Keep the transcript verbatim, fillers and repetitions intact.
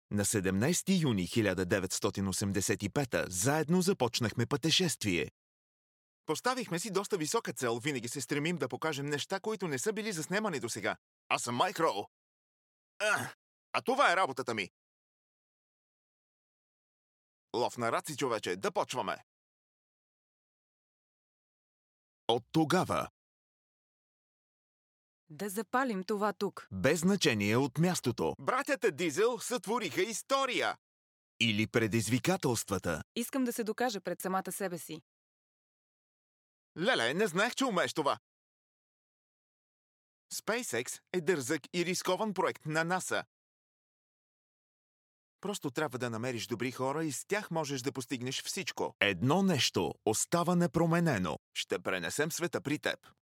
На седемнайсети юни хиляда деветстотин осемдесет и пета заедно започнахме пътешествие. Поставихме си доста висока цел, винаги се стремим да покажем неща, които не са били заснемани досега. Аз съм Майк Роу. А, а това е работата ми. Лов на раци, човече, да почваме. От тогава, Да запалим това тук. без значение от мястото, братята Дизел сътвориха история. Или предизвикателствата. Искам да се докажа пред самата себе си. Леле, не знаех, че умееш това. SpaceX е дързък и рискован проект на НАСА. Просто трябва да намериш добри хора и с тях можеш да постигнеш всичко. Едно нещо остава непроменено. Ще пренесем света при теб.